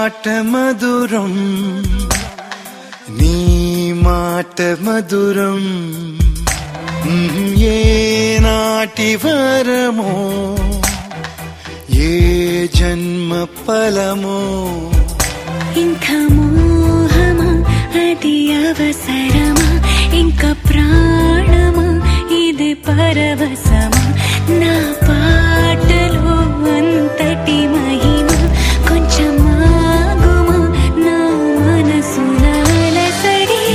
పాట మధురం నీ మాట మధురం ఏ నాటి వరమో ఏ జన్మ ఫలమో ఇంకా మోహమా అది అవసరమా ఇంకా ప్రాణమా ఇది పరవశమా నా